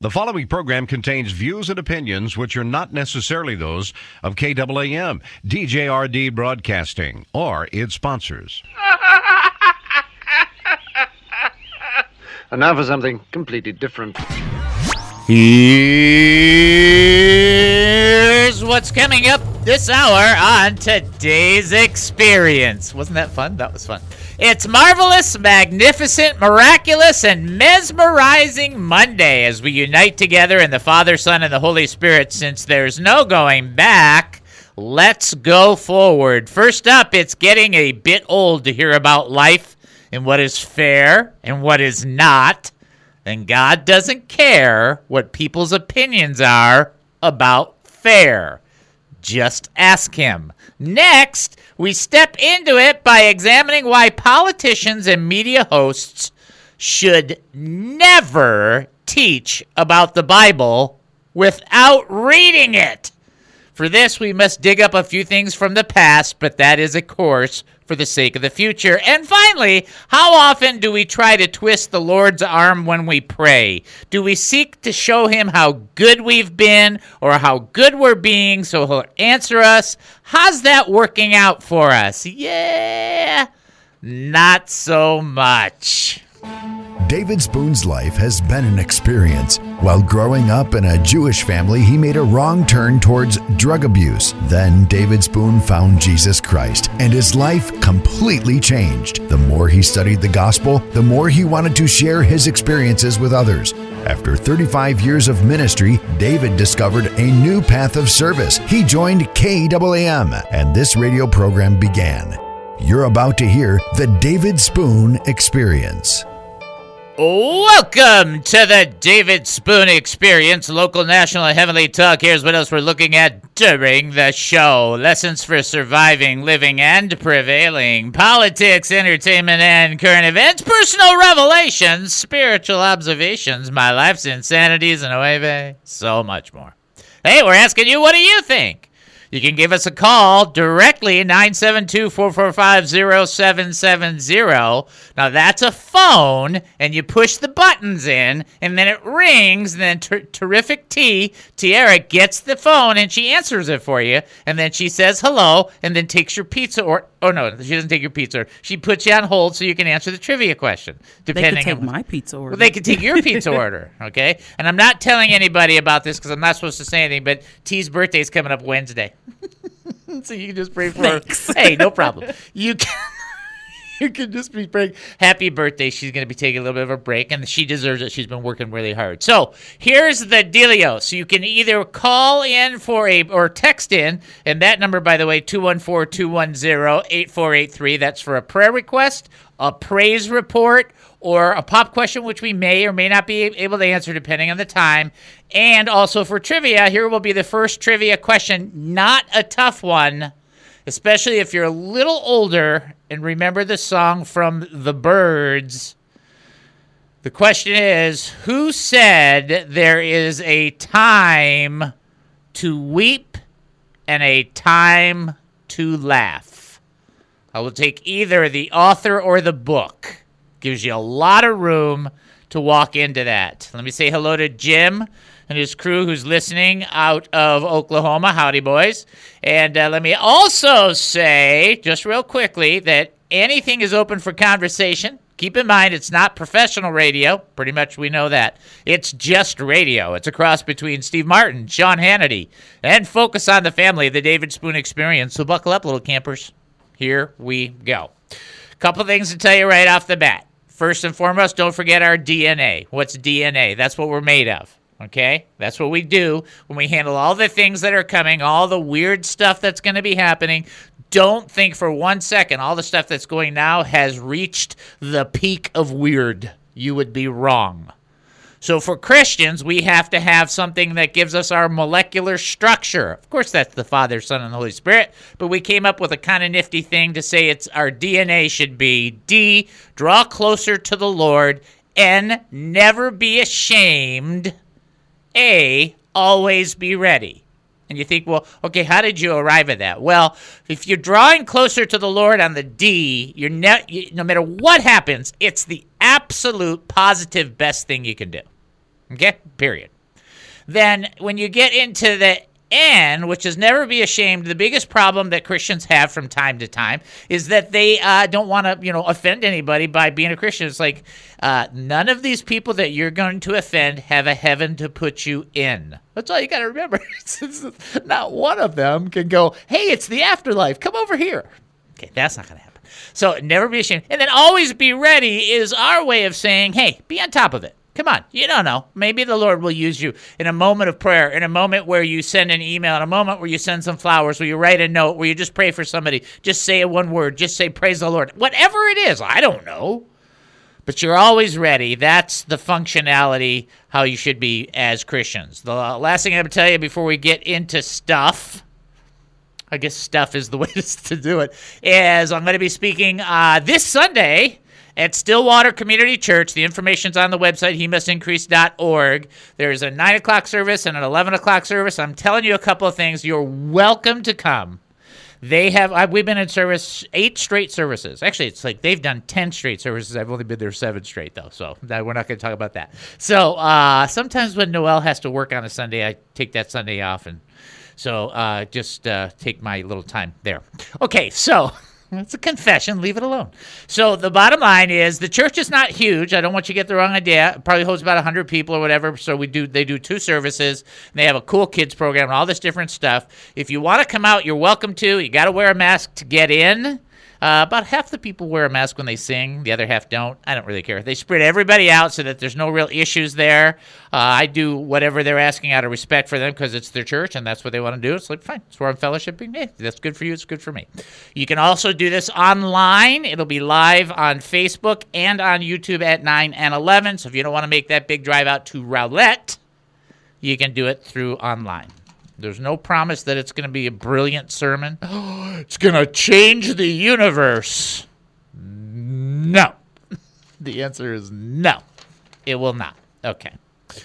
The following program contains views and opinions which are not necessarily those of KAAM, DJRD Broadcasting, or its sponsors. And now for something completely different. Here's what's coming up this hour on today's experience. Wasn't that fun? That was fun. It's marvelous, magnificent, miraculous, and mesmerizing Monday as we unite together in the Father, Son, and the Holy Spirit. Since there's no going back, let's go forward. First up, it's getting a bit old to hear about life and what is fair and what is not. And God doesn't care what people's opinions are about fair. Just ask him. Next, we step into it by examining why politicians and media hosts should never teach about the Bible without reading it. For this, we must dig up a few things from the past, but that is, of course, for the sake of the future. And finally, how often do we try to twist the Lord's arm when we pray? Do we seek to show him how good we've been or how good we're being so he'll answer us? How's that working out for us? Yeah, not so much. David Spoon's life has been an experience. While growing up in a Jewish family, he made a wrong turn towards drug abuse. Then David Spoon found Jesus Christ, and his life completely changed. The more he studied the gospel, the more he wanted to share his experiences with others. After 35 years of ministry, David discovered a new path of service. He joined KAAM, and this radio program began. You're about to hear the David Spoon Experience. Welcome to the David Spoon Experience, local, national, and heavenly talk. Here's what else we're looking at during the show. Lessons for surviving, living, and prevailing. Politics, entertainment, and current events. Personal revelations, spiritual observations, my life's insanities, and so much more. Hey, we're asking you, what do you think? You can give us a call directly, 972-445-0770. Now, that's a phone, and you push the buttons in, and then it rings, and then Terrific Tiara, gets the phone, and she answers it for you, and then she says hello, and then takes your pizza order. Oh, no, she doesn't take your pizza order. She puts you on hold so you can answer the trivia question. They could take my pizza order. Well, they could take your pizza order, okay? And I'm not telling anybody about this because I'm not supposed to say anything, but T's birthday is coming up Wednesday. So you can just pray for her. Hey, no problem. You can just be praying. Happy birthday. She's going to be taking a little bit of a break, and she deserves it. She's been working really hard. So here's the dealio. So you can either call in or text in, and that number, by the way, 214-210-8483. That's for a prayer request, a praise report, or a pop question, which we may or may not be able to answer depending on the time. And also for trivia, here will be the first trivia question. Not a tough one, especially if you're a little older and remember the song from The Byrds. The question is, who said there is a time to weep and a time to laugh? I will take either the author or the book. Gives you a lot of room to walk into that. Let me say hello to Jim and his crew who's listening out of Oklahoma. Howdy, boys. And let me also say, just real quickly, that anything is open for conversation. Keep in mind, it's not professional radio. Pretty much we know that. It's just radio. It's a cross between Steve Martin, Sean Hannity, and Focus on the Family, the David Spoon Experience. So buckle up, little campers. Here we go. Couple things to tell you right off the bat. First and foremost, don't forget our DNA. What's DNA? That's what we're made of, okay? That's what we do when we handle all the things that are coming, all the weird stuff that's going to be happening. Don't think for 1 second all the stuff that's going now has reached the peak of weird. You would be wrong. So for Christians, we have to have something that gives us our molecular structure. Of course, that's the Father, Son, and the Holy Spirit, but we came up with a kind of nifty thing to say it's our DNA should be D, draw closer to the Lord, N, never be ashamed, A, always be ready. And you think, well, okay, how did you arrive at that? Well, if you're drawing closer to the Lord on the D, no matter what happens, it's the absolute positive best thing you can do. Okay? Period. Then when you get into the N, which is never be ashamed, the biggest problem that Christians have from time to time is that they don't want to, offend anybody by being a Christian. It's like none of these people that you're going to offend have a heaven to put you in. That's all you got to remember. Not one of them can go, hey, it's the afterlife. Come over here. Okay, that's not going to happen. So never be ashamed. And then always be ready is our way of saying, hey, be on top of it. Come on, you don't know. Maybe the Lord will use you in a moment of prayer, in a moment where you send an email, in a moment where you send some flowers, where you write a note, where you just pray for somebody. Just say one word. Just say, praise the Lord. Whatever it is, I don't know. But you're always ready. That's the functionality, how you should be as Christians. The last thing I'm going to tell you before we get into stuff, I guess stuff is the way to do it, is I'm going to be speaking this Sunday at Stillwater Community Church. The information's on the website, hemustincrease.org. There's a 9 o'clock service and an 11 o'clock service. I'm telling you a couple of things. You're welcome to come. We've been in service 8 straight services. Actually, it's like they've done 10 straight services. I've only been there 7 straight, though, so we're not going to talk about that. So sometimes when Noel has to work on a Sunday, I take that Sunday off, and so just take my little time there. Okay, so it's a confession. Leave it alone. So the bottom line is the church is not huge. I don't want you to get the wrong idea. It probably holds about 100 people or whatever. So they do 2 services. And they have a cool kids program and all this different stuff. If you want to come out, you're welcome to. You got to wear a mask to get in. About half the people wear a mask when they sing. The other half don't. I don't really care. They spread everybody out so that there's no real issues there. I do whatever they're asking out of respect for them because it's their church and that's what they want to do. It's like, fine. It's where I'm fellowshipping. Hey, that's good for you. It's good for me. You can also do this online. It'll be live on Facebook and on YouTube at 9 and 11. So if you don't want to make that big drive out to Rowlett, you can do it through online. There's no promise that it's going to be a brilliant sermon. It's going to change the universe. No. The answer is no. It will not. Okay.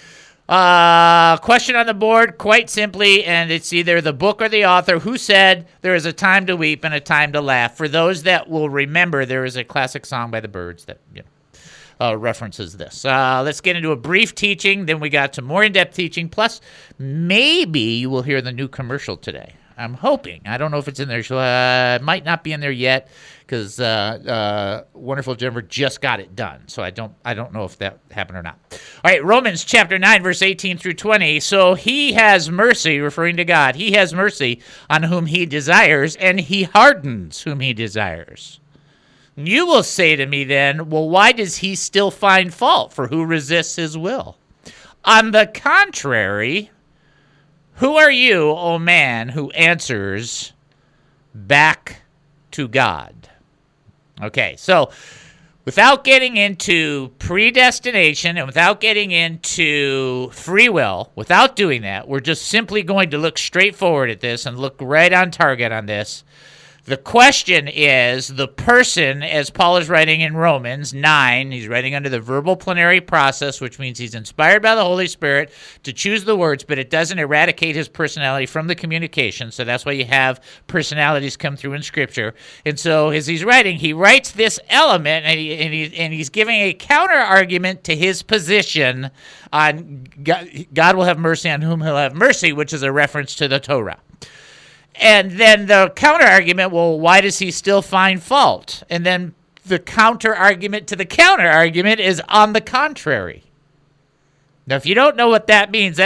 Question on the board, quite simply, and it's either the book or the author. Who said there is a time to weep and a time to laugh? For those that will remember, there is a classic song by the Byrds that references this. Let's get into a brief teaching. Then we got some more in-depth teaching. Plus, maybe you will hear the new commercial today. I'm hoping. I don't know if it's in there. It might not be in there yet because Wonderful Jennifer just got it done. So I don't know if that happened or not. All right, Romans chapter 9, verse 18 through 20. So he has mercy, referring to God. He has mercy on whom he desires, and he hardens whom he desires. You will say to me then, well, why does he still find fault? For who resists his will? On the contrary, who are you, O man, who answers back to God? Okay, so without getting into predestination and without getting into free will, without doing that, we're just simply going to look straight forward at this and look right on target on this. The question is, the person, as Paul is writing in Romans 9, he's writing under the verbal plenary process, which means he's inspired by the Holy Spirit to choose the words, but it doesn't eradicate his personality from the communication. So that's why you have personalities come through in Scripture. And so as he's writing, he writes this element, and he's giving a counter-argument to his position on God will have mercy on whom he'll have mercy, which is a reference to the Torah. And then the counter-argument, well, why does he still find fault? And then the counter-argument to the counter-argument is on the contrary. Now, if you don't know what that means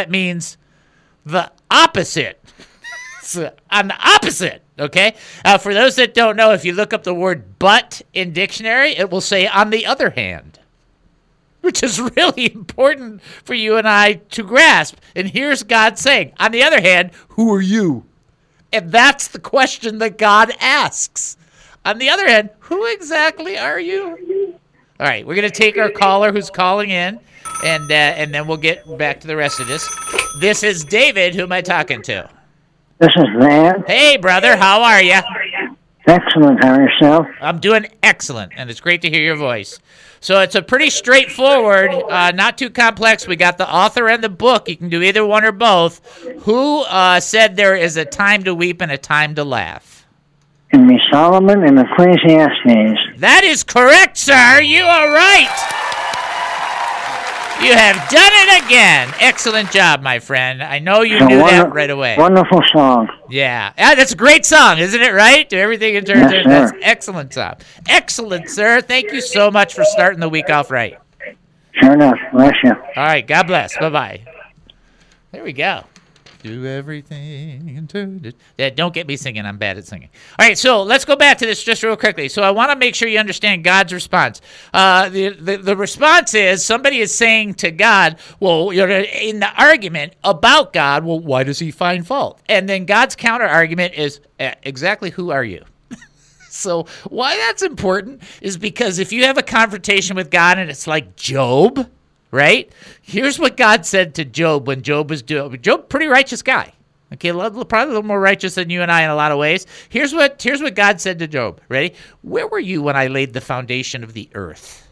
the opposite. On the opposite, okay? For those that don't know, if you look up the word but in dictionary, it will say on the other hand, which is really important for you and I to grasp. And here's God saying, on the other hand, who are you? And that's the question that God asks. On the other hand, who exactly are you? All right, we're going to take our caller who's calling in, and then we'll get back to the rest of this. This is David. Who am I talking to? This is Van. Hey, brother. How are you? Excellent. How are yourself? I'm doing excellent, and it's great to hear your voice. So it's a pretty straightforward, not too complex. We got the author and the book. You can do either one or both. Who said there is a time to weep and a time to laugh? It be Solomon in Ecclesiastes. That is correct, sir. You are right. You have done it again. Excellent job, my friend. I know you knew that right away. Wonderful song. Yeah. That's a great song, isn't it, right? Do everything in terms of that's excellent song. Excellent, sir. Thank you so much for starting the week off right. Sure enough. Bless you. All right. God bless. Bye-bye. There we go. Do everything and turn it. Yeah, don't get me singing. I'm bad at singing. All right, so let's go back to this just real quickly. So I want to make sure you understand God's response. The response is somebody is saying to God, well, you're in the argument about God, well, why does he find fault? And then God's counter argument is exactly who are you? So why that's important is because if you have a confrontation with God and it's like Job, right? Here's what God said to Job when Job was doing. Job, pretty righteous guy. Okay, probably a little more righteous than you and I in a lot of ways. Here's what God said to Job. Ready? Where were you when I laid the foundation of the earth?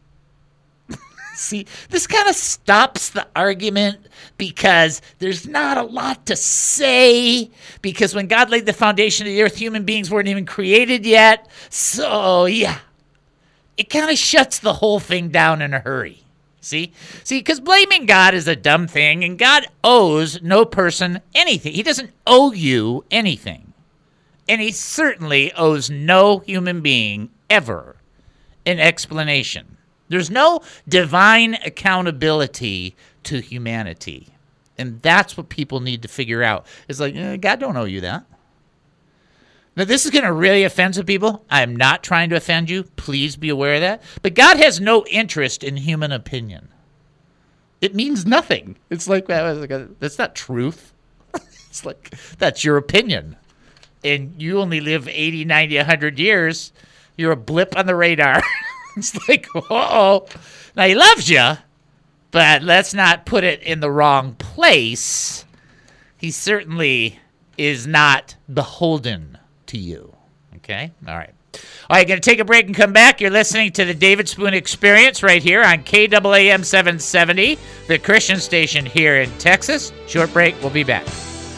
See, this kind of stops the argument because there's not a lot to say because when God laid the foundation of the earth, human beings weren't even created yet. So, yeah, it kind of shuts the whole thing down in a hurry. See, because blaming God is a dumb thing, and God owes no person anything. He doesn't owe you anything. And he certainly owes no human being ever an explanation. There's no divine accountability to humanity. And that's what people need to figure out. It's like, God don't owe you that. Now, this is going to really offend some people. I am not trying to offend you. Please be aware of that. But God has no interest in human opinion. It means nothing. It's like, that's not truth. It's like, that's your opinion. And you only live 80, 90, 100 years. You're a blip on the radar. It's like, uh-oh. Now, he loves you, but let's not put it in the wrong place. He certainly is not beholden to you. Okay? All right. All right, going to take a break and come back. You're listening to the David Spoon Experience right here on KAAM 770, the Christian station here in Texas. Short break. We'll be back.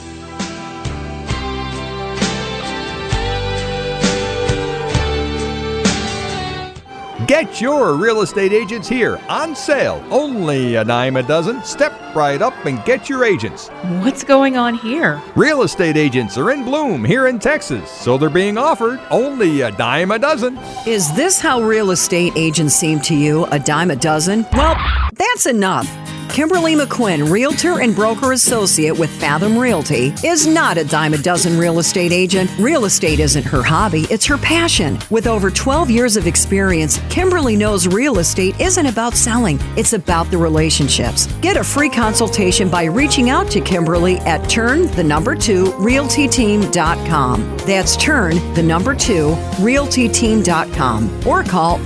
Get your real estate agents here on sale. Only a dime a dozen. Step right up and get your agents. What's going on here? Real estate agents are in bloom here in Texas, so they're being offered only a dime a dozen. Is this how real estate agents seem to you, a dime a dozen? Well, that's enough. Kimberly McQuinn, Realtor and Broker Associate with Fathom Realty, is not a dime a dozen real estate agent. Real estate isn't her hobby, it's her passion. With over 12 years of experience, Kimberly knows real estate isn't about selling, it's about the relationships. Get a free consultation by reaching out to Kimberly at turn2realtyteam.com. That's turn2realtyteam.com or call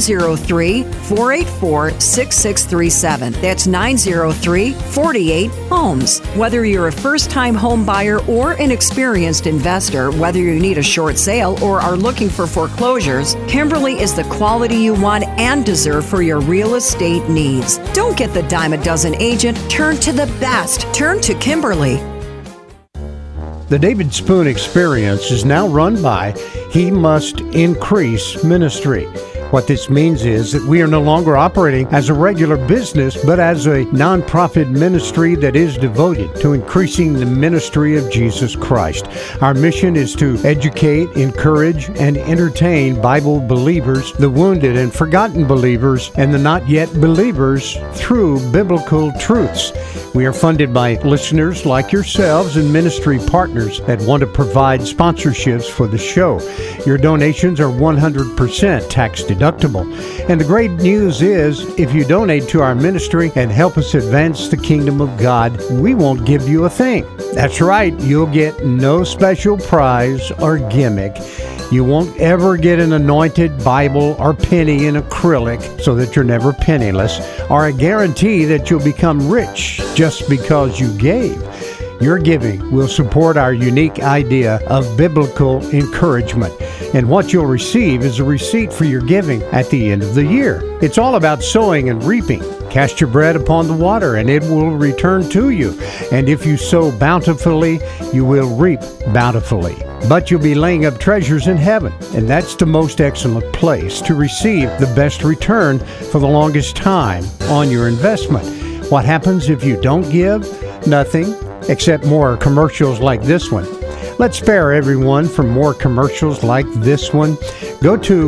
903-484-6637. That's 903-48-HOMES. Whether you're a first-time home buyer or an experienced investor, whether you need a short sale or are looking for foreclosures, Kimberly is the quality you want and deserve for your real estate needs. Don't get the dime a dozen agent. Turn to the best. Turn to Kimberly. The David Spoon Experience is now run by He Must Increase Ministry. What this means is that we are no longer operating as a regular business, but as a nonprofit ministry that is devoted to increasing the ministry of Jesus Christ. Our mission is to educate, encourage, and entertain Bible believers, the wounded and forgotten believers, and the not yet believers through biblical truths. We are funded by listeners like yourselves and ministry partners that want to provide sponsorships for the show. Your donations are 100% tax deductible. And the great news is, if you donate to our ministry and help us advance the kingdom of God, we won't give you a thing. That's right, you'll get no special prize or gimmick. You won't ever get an anointed Bible or penny in acrylic so that you're never penniless, or a guarantee that you'll become rich just because you gave. Your giving will support our unique idea of biblical encouragement. And what you'll receive is a receipt for your giving at the end of the year. It's all about sowing and reaping. Cast your bread upon the water, and it will return to you. And if you sow bountifully, you will reap bountifully. But you'll be laying up treasures in heaven, and that's the most excellent place to receive the best return for the longest time on your investment. What happens if you don't give? Nothing, except more commercials like this one. Let's spare everyone from more commercials like this one. Go to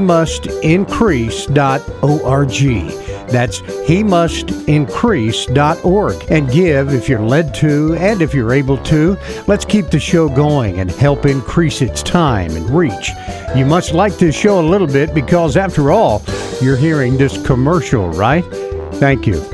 hemustincrease.org. That's hemustincrease.org, and give if you're led to and if you're able to. Let's keep the show going and help increase its time and reach. You must like this show a little bit because, after all, you're hearing this commercial, right? Thank you.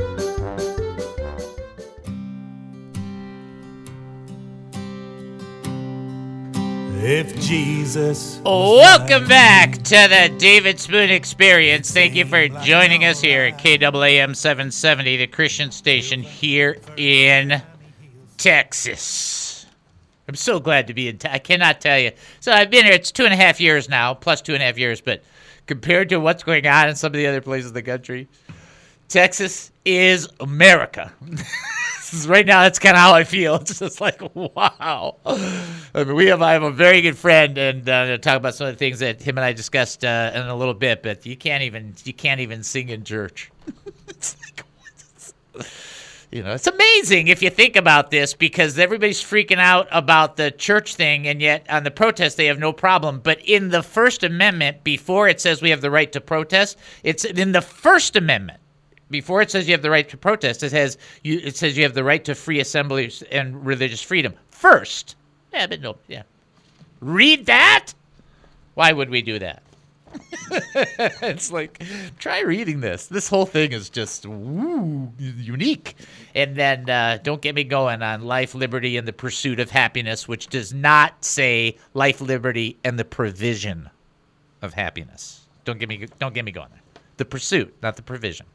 If Jesus. Welcome back to the David Spoon Experience. Thank you for joining us here at KAAM 770, the Christian station here in Texas. I'm so glad to be in I cannot tell you. So I've been here, it's 2.5 years now, plus 2.5 years, but compared to what's going on in some of the other places in the country, Texas is America. Right now, that's kind of how I feel. It's just like, wow. I mean, I have a very good friend, and I'll talk about some of the things that him and I discussed in a little bit. But you can't even sing in church. It's like, it's amazing if you think about this, because everybody's freaking out about the church thing, and yet on the protest they have no problem. But in the First Amendment, before it says we have the right to protest, it's in the First Amendment. Before it says you have the right to protest, it says you have the right to free assembly and religious freedom first. Yeah, but no, yeah. Read that? Why would we do that? It's like, try reading this. This whole thing is just unique. And then don't get me going on life, liberty, and the pursuit of happiness, which does not say life, liberty, and the provision of happiness. Don't get me going there. The pursuit, not the provision.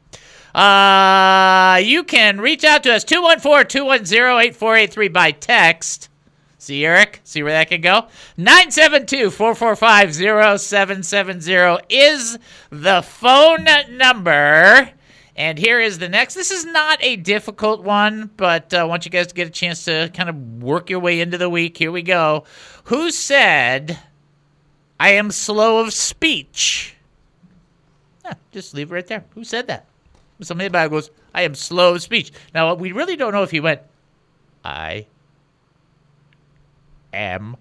You can reach out to us, 214-210-8483 by text. See, Eric? See where that can go? 972-445-0770 is the phone number. And here is the next. This is not a difficult one, but I want you guys to get a chance to kind of work your way into the week. Here we go. Who said, I am slow of speech? Just leave it right there. Who said that? Somebody in the Bible goes, I am slow of speech. Now, we really don't know if he went, I am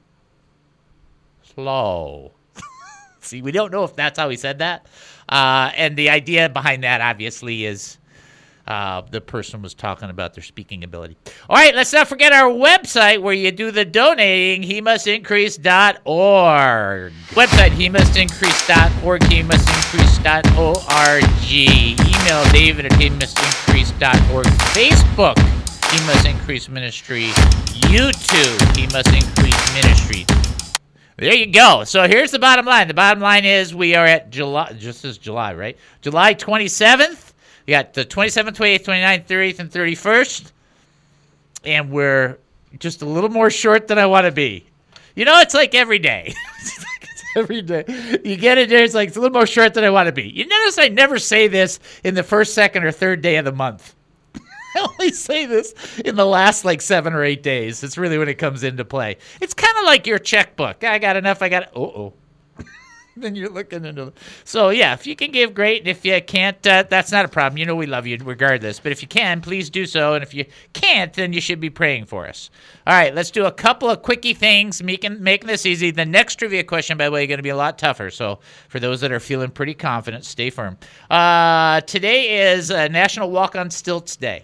slow. See, we don't know if that's how he said that. And the idea behind that, obviously, is the person was talking about their speaking ability. All right, let's not forget our website where you do the donating, hemustincrease.org. Website, hemustincrease.org, hemustincrease.org. Email David at hemustincrease.org. Facebook, He Must Increase Ministry. YouTube, He Must Increase Ministry. There you go. So here's the bottom line. The bottom line is we are at July, just as July, right? July 27th. We got the 27th, 28th, 29th, 30th, and 31st. And we're just a little more short than I want to be. It's like every day. It's every day. You get it there, it's like, it's a little more short than I want to be. You notice I never say this in the first, second, or third day of the month. I only say this in the last 7 or 8 days. It's really when it comes into play. It's kind of like your checkbook. I got enough. Then you're looking into it. So, yeah, if you can give, great. And if you can't, that's not a problem. We love you regardless. But if you can, please do so. And if you can't, then you should be praying for us. All right, let's do a couple of quickie things, making this easy. The next trivia question, by the way, is going to be a lot tougher. So for those that are feeling pretty confident, stay firm. Today is National Walk on Stilts Day.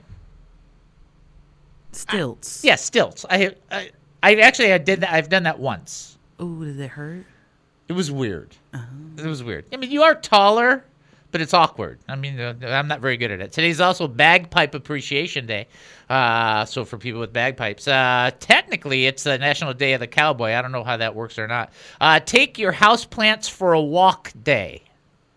Stilts? Yeah, stilts. I did that. I've done that once. Oh, did it hurt? It was weird. It was weird. I mean, you are taller, but it's awkward. I mean, I'm not very good at it. Today's also Bagpipe Appreciation Day. So for people with bagpipes. Technically, it's the National Day of the Cowboy. I don't know how that works or not. Take your houseplants for a walk day.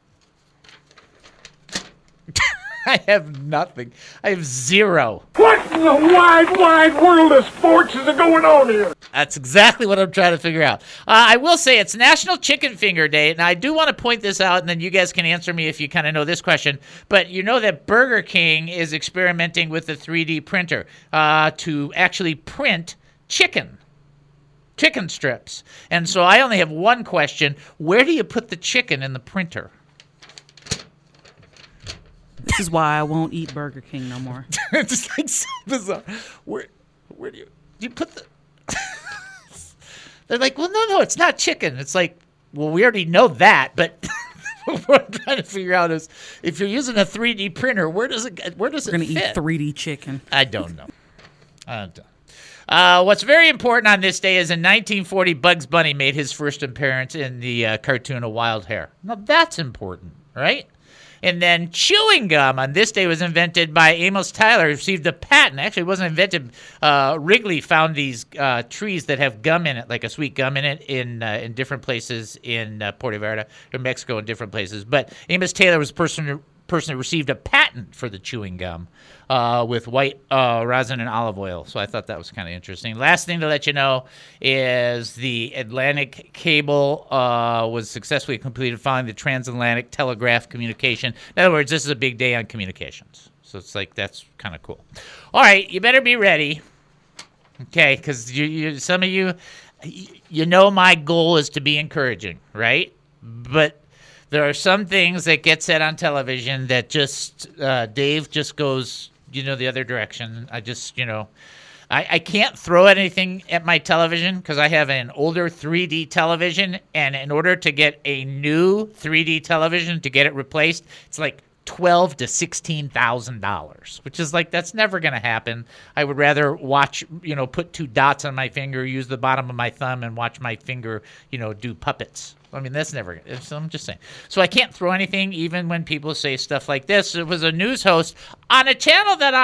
I have nothing. I have zero. What in the wide world of sports is going on here? That's exactly what I'm trying to figure out. I will say it's National Chicken Finger Day, and I do want to point this out, and then you guys can answer me if you kind of know this question. But you know that Burger King is experimenting with the 3D printer to actually print chicken strips. And so I only have one question. Where do you put the chicken in the printer? This is why I won't eat Burger King no more. It's like so bizarre. Where do you put the... They're like, well, no, it's not chicken. It's like, well, we already know that, but what I'm trying to figure out is if you're using a 3D printer, where does it fit? We're going to eat 3D chicken. I don't know. What's very important on this day is in 1940, Bugs Bunny made his first appearance in the cartoon A Wild Hare. Now, that's important, right? And then chewing gum on this day was invented by Amos Tyler, received a patent. Actually, it wasn't invented. Wrigley found these trees that have gum in it, like a sweet gum in it, in different places in Puerto Vallarta, or Mexico, in different places. But Amos Taylor was the person who received a patent for the chewing gum with white rosin and olive oil. So I thought that was kind of interesting. Last thing to let you know is the Atlantic cable was successfully completed following the transatlantic telegraph communication. In other words, this is a big day on communications. So it's like, that's kind of cool. All right, you better be ready. Okay, because some of you know my goal is to be encouraging, right? But there are some things that get said on television that just, Dave just goes, the other direction. I just, I can't throw anything at my television because I have an older 3D television, and in order to get a new 3D television, to get it replaced, it's like $12,000 to $16,000, which is like, that's never going to happen. I would rather watch, put two dots on my finger, use the bottom of my thumb, and watch my finger, do puppets. I mean, that's never, so I'm just saying. So I can't throw anything, even when people say stuff like this. It was a news host on a channel that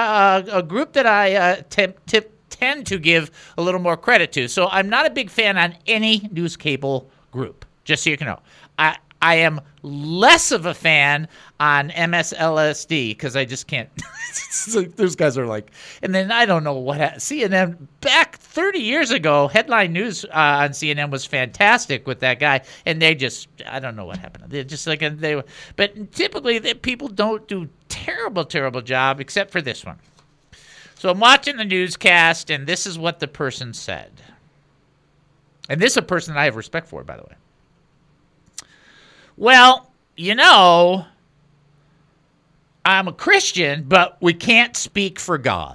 a group that I tend to give a little more credit to. So I'm not a big fan on any news cable group, just so you can know. I am less of a fan on MSLSD because I just can't. It's like, those guys are like, and then I don't know what CNN back 30 years ago. Headline news on CNN was fantastic with that guy, and they just, I don't know what happened. They're just like but typically people don't do terrible job except for this one. So I'm watching the newscast, and this is what the person said, and this is a person that I have respect for, by the way. Well, I'm a Christian, but we can't speak for God.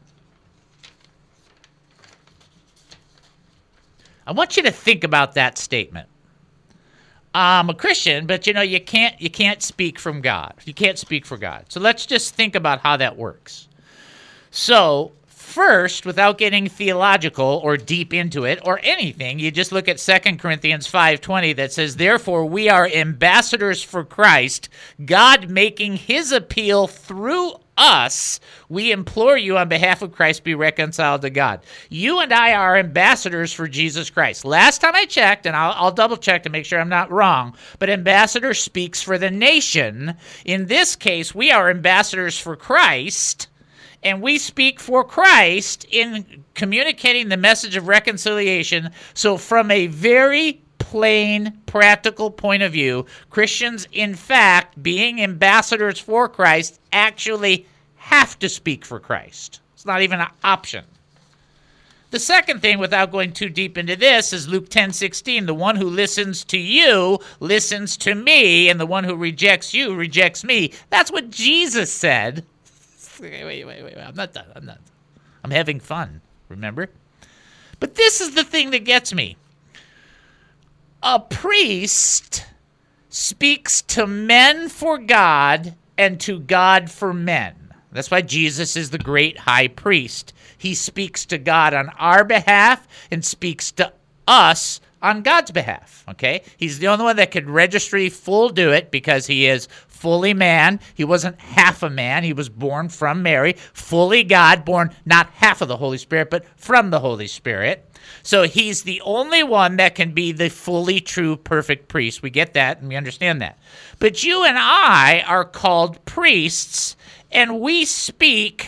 I want you to think about that statement. I'm a Christian, but you can't speak from God. You can't speak for God. So let's just think about how that works. So first, without getting theological or deep into it or anything, you just look at 2 Corinthians 5:20 that says, therefore we are ambassadors for Christ, God making his appeal through us. We implore you on behalf of Christ, be reconciled to God. You and I are ambassadors for Jesus Christ. Last time I checked, and I'll double check to make sure I'm not wrong, but ambassador speaks for the nation. In this case, we are ambassadors for Christ, and we speak for Christ in communicating the message of reconciliation. So from a very plain, practical point of view, Christians, in fact, being ambassadors for Christ, actually have to speak for Christ. It's not even an option. The second thing, without going too deep into this, is Luke 10:16. The one who listens to you listens to me, and the one who rejects you rejects me. That's what Jesus said. Wait. I'm not done. I'm having fun, remember? But this is the thing that gets me. A priest speaks to men for God and to God for men. That's why Jesus is the great high priest. He speaks to God on our behalf and speaks to us on God's behalf, okay? He's the only one that could registry full do it because he is fully man. He wasn't half a man. He was born from Mary, fully God, born not half of the Holy Spirit, but from the Holy Spirit. So he's the only one that can be the fully true, perfect priest. We get that and we understand that. But you and I are called priests, and we speak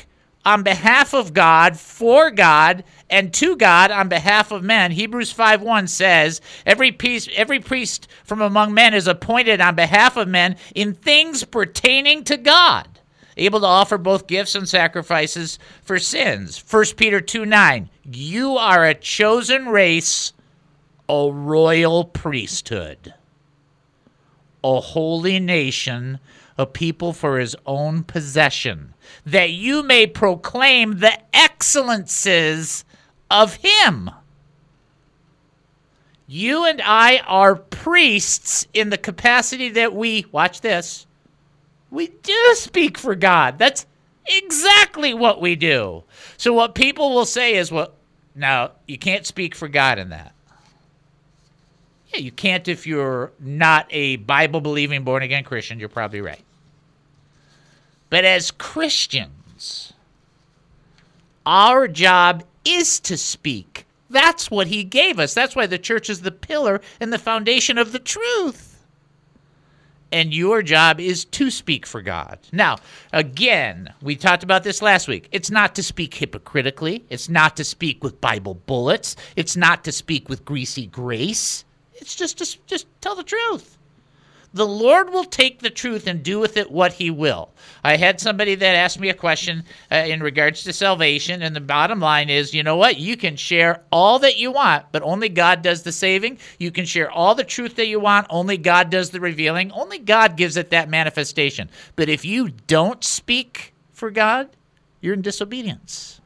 on behalf of God, for God, and to God on behalf of men. Hebrews 5:1 says, every priest from among men is appointed on behalf of men in things pertaining to God, able to offer both gifts and sacrifices for sins. 1 Peter 2:9, you are a chosen race, a royal priesthood, a holy nation, a people for his own possession, that you may proclaim the excellences of him. You and I are priests in the capacity that we, watch this, we do speak for God. That's exactly what we do. So what people will say is, well, no, you can't speak for God in that. Yeah, you can't if you're not a Bible-believing, born-again Christian. You're probably right. But as Christians, our job is to speak. That's what he gave us. That's why the church is the pillar and the foundation of the truth. And your job is to speak for God. Now, again, we talked about this last week. It's not to speak hypocritically. It's not to speak with Bible bullets. It's not to speak with greasy grace. It's just to tell the truth. The Lord will take the truth and do with it what he will. I had somebody that asked me a question in regards to salvation, and the bottom line is, you know what? You can share all that you want, but only God does the saving. You can share all the truth that you want. Only God does the revealing. Only God gives it that manifestation. But if you don't speak for God, you're in disobedience.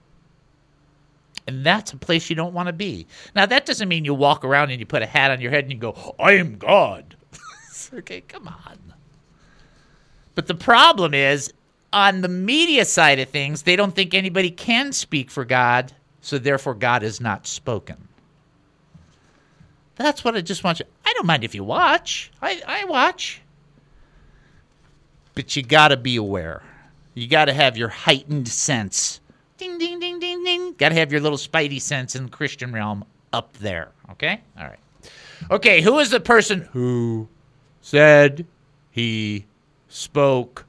And that's a place you don't want to be. Now, that doesn't mean you walk around and you put a hat on your head and you go, I am God. Okay, come on. But the problem is, on the media side of things, they don't think anybody can speak for God, so therefore God is not spoken. That's what I just want you. I don't mind if you watch. I watch. But you got to be aware. You got to have your heightened sense. Ding, ding, ding, ding, ding. Got to have your little spidey sense in the Christian realm up there. Okay? All right. Okay, who is the person who said he spoke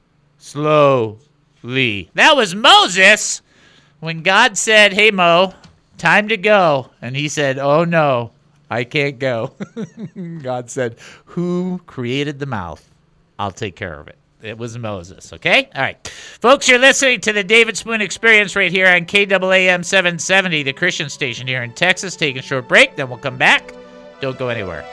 slowly? That was Moses. When God said, hey, Mo, time to go. And he said, oh, no, I can't go. God said, who created the mouth? I'll take care of it. It was Moses, okay? All right. Folks, you're listening to the David Spoon Experience right here on KAAM 770, the Christian station here in Texas. Take a short break, then we'll come back. Don't go anywhere.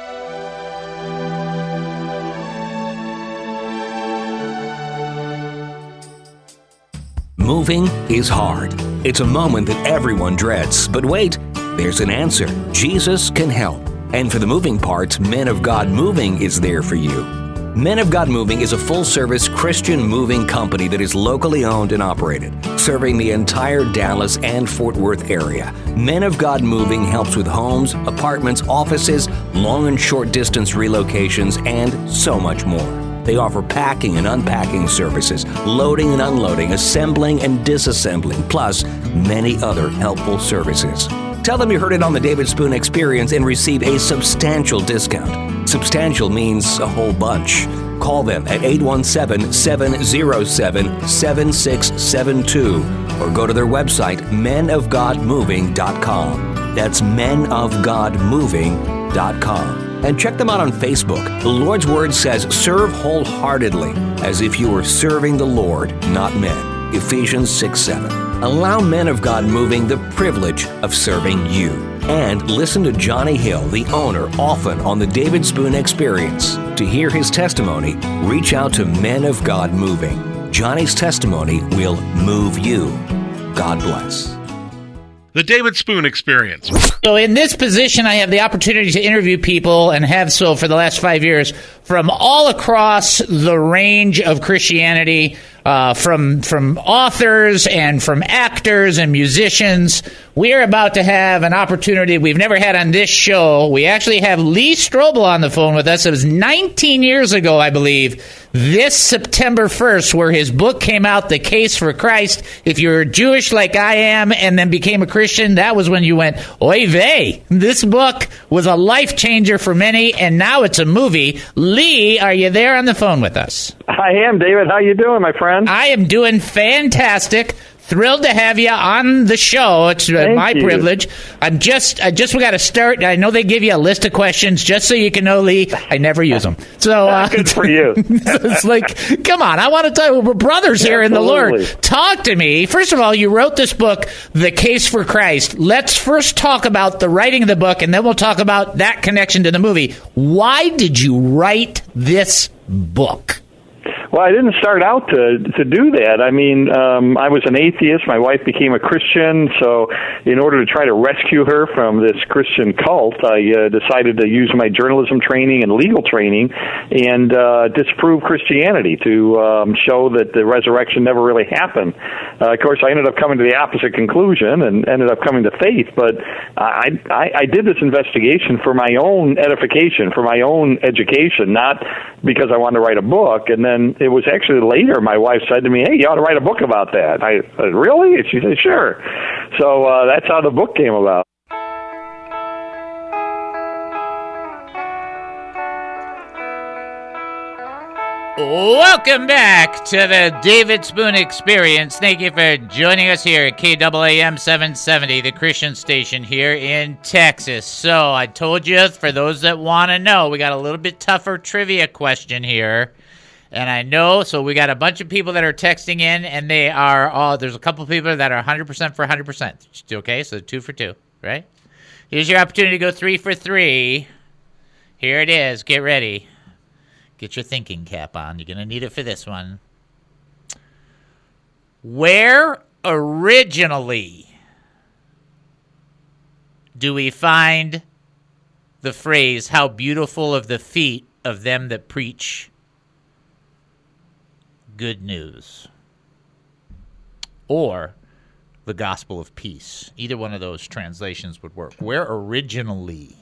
Moving is hard. It's a moment that everyone dreads. But wait, there's an answer. Jesus can help. And for the moving parts, Men of God Moving is there for you. Men of God Moving is a full-service Christian moving company that is locally owned and operated, serving the entire Dallas and Fort Worth area. Men of God Moving helps with homes, apartments, offices, long and short distance relocations, and so much more. They offer packing and unpacking services, loading and unloading, assembling and disassembling, plus many other helpful services. Tell them you heard it on the David Spoon Experience and receive a substantial discount. Substantial means a whole bunch. Call them at 817-707-7672 or go to their website, menofgodmoving.com. That's menofgodmoving.com. And check them out on Facebook. The Lord's Word says, serve wholeheartedly, as if you were serving the Lord, not men. Ephesians 6:7. Allow Men of God Moving the privilege of serving you. And listen to Johnny Hill, the owner, often on the David Spoon Experience. To hear his testimony, reach out to Men of God Moving. Johnny's testimony will move you. God bless. The David Spoon Experience. So in this position, I have the opportunity to interview people, and have so for the last 5 years, from all across the range of Christianity, from authors and from actors and musicians. We are about to have an opportunity we've never had on this show. We actually have Lee Strobel on the phone with us. It was 19 years ago, I believe, this September 1st, where his book came out, The Case for Christ. If you're Jewish like I am and then became a Christian, that was when you went, oy vey. This book was a life changer for many, and now it's a movie. Lee, are you there on the phone with us? I am, David. How you doing, my friend? I am doing fantastic. thrilled to have you on the show. It's my privilege. We got to start. I know they give you a list of questions just so you can know, Lee. I never use them. So good for you. It's like, come on, I want to tell you, we're brothers here in the Lord. Talk to me. First of all, you wrote this book, The Case for Christ. Let's first talk about the writing of the book, and then we'll talk about that connection to the movie. Why did you write this book? Well, I didn't start out to do that. I mean, I was an atheist. My wife became a Christian, so in order to try to rescue her from this Christian cult, I decided to use my journalism training and legal training and disprove Christianity to show that the resurrection never really happened. Of course, I ended up coming to the opposite conclusion and ended up coming to faith, but I did this investigation for my own edification, for my own education, not because I wanted to write a book. And then it was actually later my wife said to me, "Hey, you ought to write a book about that." I said, "Really?" And she said, "Sure." So that's how the book came about. Welcome back to the David Spoon Experience. Thank you for joining us here at KAAM 770, the Christian station here in Texas. So I told you, for those that want to know, we got a little bit tougher trivia question here. And I know, so we got a bunch of people that are texting in, and they are there's a couple people that are 100% for 100%. Okay, so 2 for 2, right? Here's your opportunity to go 3 for 3. Here it is. Get ready. Get your thinking cap on. You're going to need it for this one. Where originally do we find the phrase, "How beautiful of the feet of them that preach good news," or the gospel of peace? Either one of those translations would work. Where originally,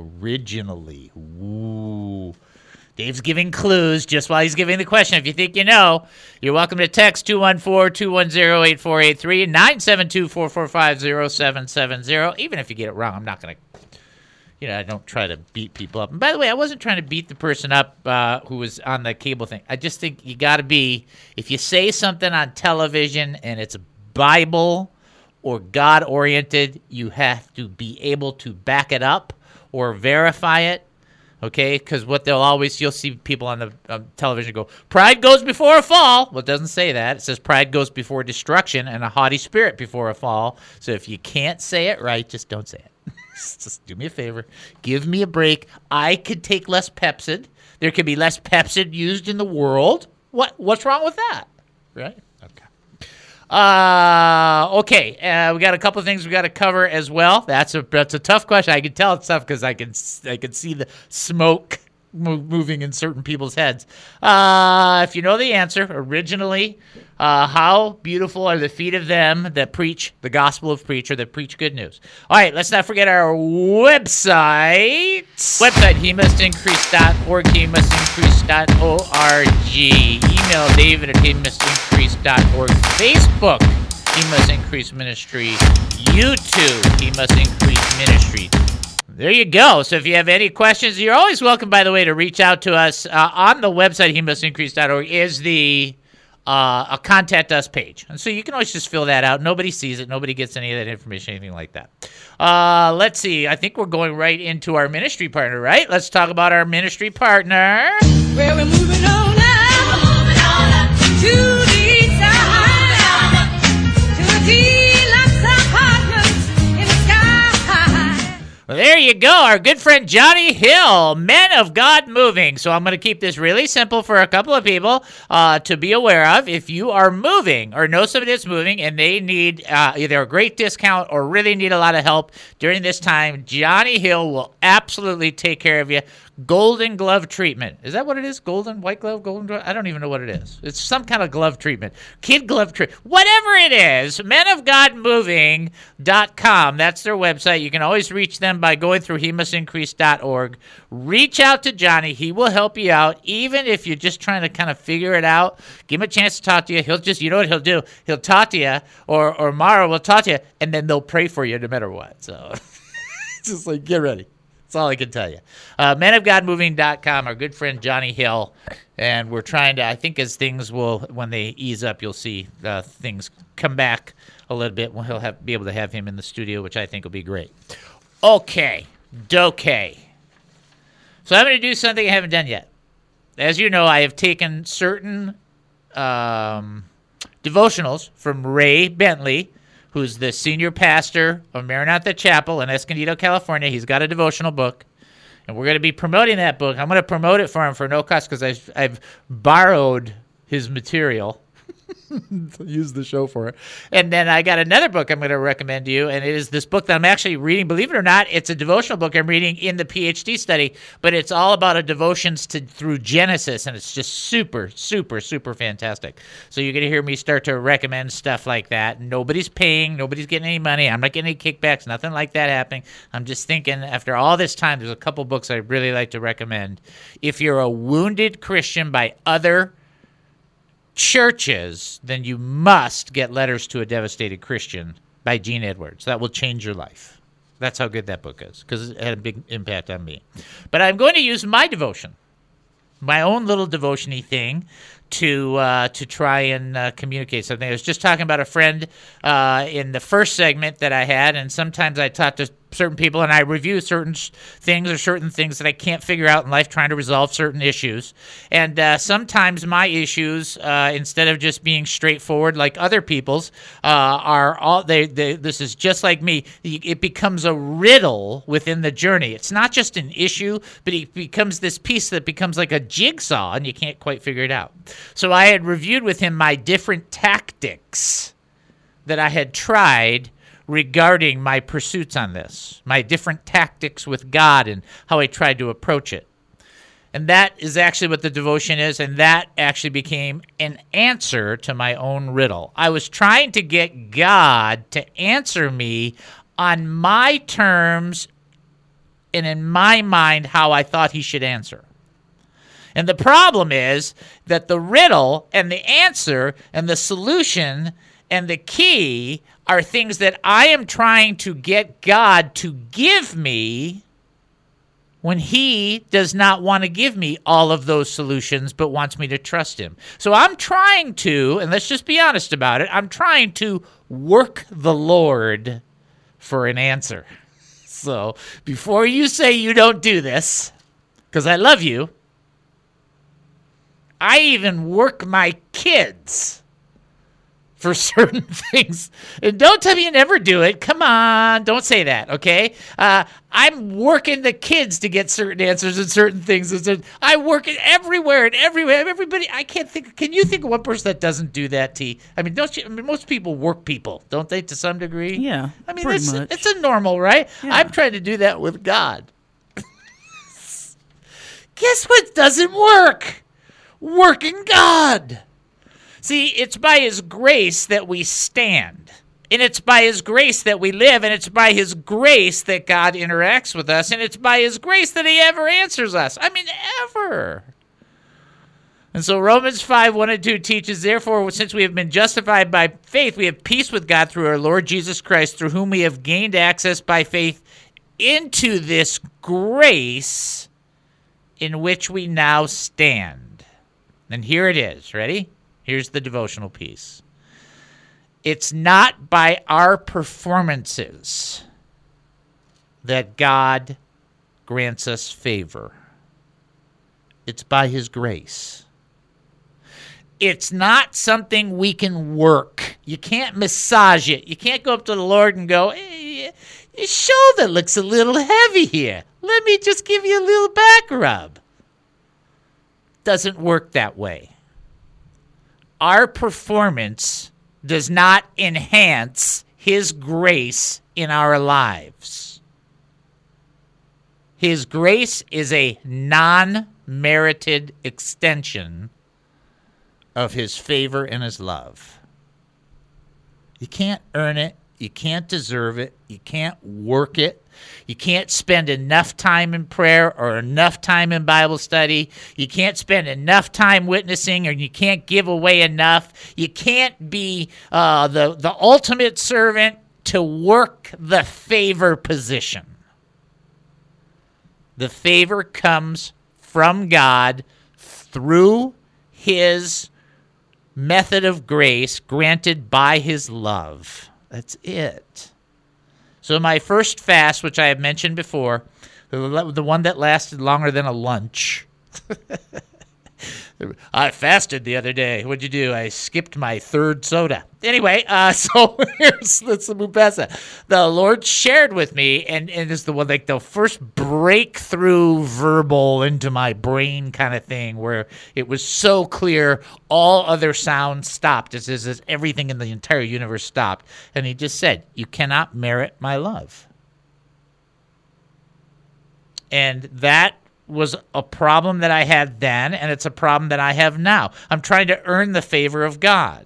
ooh. Dave's giving clues just while he's giving the question. If you think you know, you're welcome to text 214-210-8483 and 972-445-0770. Even if you get it wrong, I'm not going to, I don't try to beat people up. And by the way, I wasn't trying to beat the person up who was on the cable thing. I just think you got to be, if you say something on television and it's Bible or God-oriented, you have to be able to back it up or verify it. Okay, because what you'll see people on the television go, "Pride goes before a fall." Well, it doesn't say that. It says pride goes before destruction and a haughty spirit before a fall. So if you can't say it right, just don't say it. Just do me a favor. Give me a break. I could take less Pepsid. There could be less Pepsid used in the world. What's wrong with that? Right? Okay. We got a couple of things we got to cover as well. That's a tough question. I can tell it's tough because I can see the smoke moving in certain people's heads. If you know the answer, originally, how beautiful are the feet of them that preach the gospel of preach, or that preach good news. All right, let's not forget our website. HeMustIncrease.org, HeMustIncrease.org. Email David at HeMustIncrease.org. Facebook, He Must Increase Ministry. YouTube, He Must Increase Ministry. There you go. So if you have any questions, you're always welcome, by the way, to reach out to us. On the website, HeMustIncrease.org, is a contact us page. And so you can always just fill that out. Nobody sees it. Nobody gets any of that information, anything like that. Let's see. I think we're going right into our ministry partner, right? Let's talk about our ministry partner. Well, we're moving on now. We're moving on up to the side. To a deluxe apartment in the sky. Well, there you go. Our good friend Johnny Hill, Men of God Moving. So I'm going to keep this really simple for a couple of people to be aware of. If you are moving or know somebody that's moving and they need either a great discount or really need a lot of help during this time, Johnny Hill will absolutely take care of you. Golden glove treatment. Is that what it is? Golden, white glove, golden glove? I don't even know what it is. It's some kind of glove treatment. Kid glove treatment. Whatever it is, menofgodmoving.com. That's their website. You can always reach them by going through HeMustIncrease.org. Reach out to Johnny. He will help you out. Even if you're just trying to kind of figure it out, give him a chance to talk to you. He'll just, you know what he'll do? He'll talk to you, or Mara will talk to you, and then they'll pray for you no matter what. So it's just like, get ready. That's all I can tell you. menofgodmoving.com, our good friend Johnny Hill. And we're trying to, I think as things will, when they ease up, you'll see things come back a little bit. He'll be able to have him in the studio, which I think will be great. Okay. So I'm going to do something I haven't done yet. As you know, I have taken certain devotionals from Ray Bentley, who's the senior pastor of Maranatha Chapel in Escondido, California. He's got a devotional book, and we're going to be promoting that book. I'm going to promote it for him for no cost because I've borrowed his material. Use the show for it. And then I got another book I'm going to recommend to you, and it is this book that I'm actually reading. Believe it or not, it's a devotional book I'm reading in the PhD study, but it's all about a devotions through Genesis, and it's just super, super, super fantastic. So you're going to hear me start to recommend stuff like that. Nobody's paying. Nobody's getting any money. I'm not getting any kickbacks. Nothing like that happening. I'm just thinking after all this time, there's a couple books I'd really like to recommend. If you're a wounded Christian by other churches, then you must get Letters to a Devastated Christian by Gene Edwards. That will change your life. That's how good that book is, because it had a big impact on me. But I'm going to use my devotion, my own little devotion-y thing, to try and communicate something. I was just talking about a friend in the first segment that I had, and sometimes I talk to certain people and I review certain things that I can't figure out in life, trying to resolve certain issues. And sometimes my issues, instead of just being straightforward like other people's, are all this is just like me. It becomes a riddle within the journey. It's not just an issue, but it becomes this piece that becomes like a jigsaw, and you can't quite figure it out. So I had reviewed with him my different tactics that I had tried regarding my pursuits on this, my different tactics with God and how I tried to approach it. And that is actually what the devotion is, and that actually became an answer to my own riddle. I was trying to get God to answer me on my terms and in my mind how I thought he should answer. And the problem is that the riddle and the answer and the solution and the key are things that I am trying to get God to give me when he does not want to give me all of those solutions but wants me to trust him. So I'm trying to, and let's just be honest about it, I'm trying to work the Lord for an answer. So before you say you don't do this, because I love you, I even work my kids for certain things. And don't tell me you never do it. Come on, don't say that, okay? I'm working the kids to get certain answers and certain things. I work it everywhere and everywhere. Everybody, I can't think. Can you think of one person that doesn't do that, T? I mean, don't you? I mean, most people work people, don't they, to some degree? Yeah, I mean, pretty much. It's a normal, right? Yeah. I'm trying to do that with God. Guess what doesn't work? Working God. See, it's by his grace that we stand. And it's by his grace that we live. And it's by his grace that God interacts with us. And it's by his grace that he ever answers us. I mean, ever. And so Romans 5:1-2 teaches, therefore, since we have been justified by faith, we have peace with God through our Lord Jesus Christ, through whom we have gained access by faith into this grace in which we now stand. And here it is. Ready? Here's the devotional piece. It's not by our performances that God grants us favor. It's by his grace. It's not something we can work. You can't massage it. You can't go up to the Lord and go, hey, your shoulder looks a little heavy here. Let me just give you a little back rub. Doesn't work that way. Our performance does not enhance his grace in our lives. His grace is a non-merited extension of his favor and his love. You can't earn it. You can't deserve it. You can't work it. You can't spend enough time in prayer or enough time in Bible study. You can't spend enough time witnessing, or you can't give away enough. You can't be the ultimate servant to work the favor position. The favor comes from God through his method of grace granted by his love. That's it. So my first fast, which I have mentioned before, the one that lasted longer than a lunch. I fasted the other day. What'd you do? I skipped my third soda. Anyway, so let's move past that. The Lord shared with me, and it's the one, like the first breakthrough verbal into my brain kind of thing, where it was so clear all other sounds stopped. It's as if everything in the entire universe stopped. And he just said, "You cannot merit my love." And that was a problem that I had then, and it's a problem that I have now. I'm trying to earn the favor of God.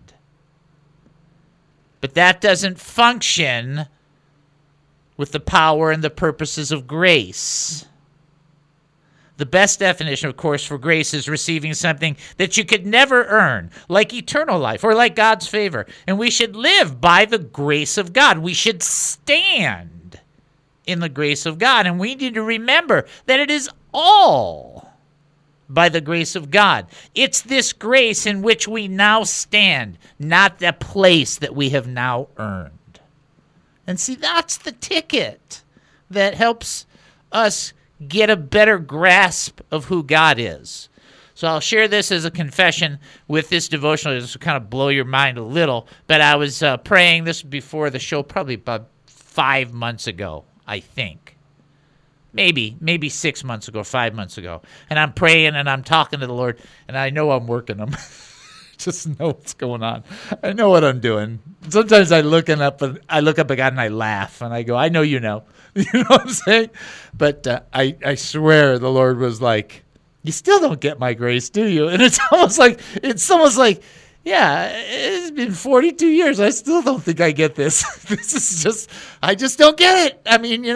But that doesn't function with the power and the purposes of grace. The best definition, of course, for grace is receiving something that you could never earn, like eternal life or like God's favor. And we should live by the grace of God. We should stand in the grace of God. And we need to remember that it is all by the grace of God. It's this grace in which we now stand, not the place that we have now earned. And see, that's the ticket that helps us get a better grasp of who God is. So I'll share this as a confession with this devotional. This will kind of blow your mind a little, but I was praying this before the show probably about 5 months ago, I think. Maybe 6 months ago, 5 months ago. And I'm praying and I'm talking to the Lord, and I know I'm working. I'm just know what's going on. I know what I'm doing. Sometimes I look up at God and I laugh, and I go, I know you know. You know what I'm saying? But I swear the Lord was like, you still don't get my grace, do you? And it's almost like, yeah, it's been 42 years. I still don't think I get this. I just don't get it. I mean,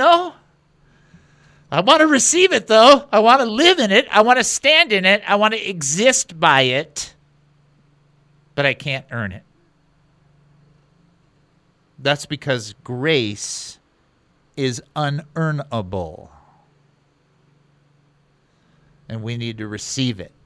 I want to receive it, though. I want to live in it. I want to stand in it. I want to exist by it. But I can't earn it. That's because grace is unearnable. And we need to receive it.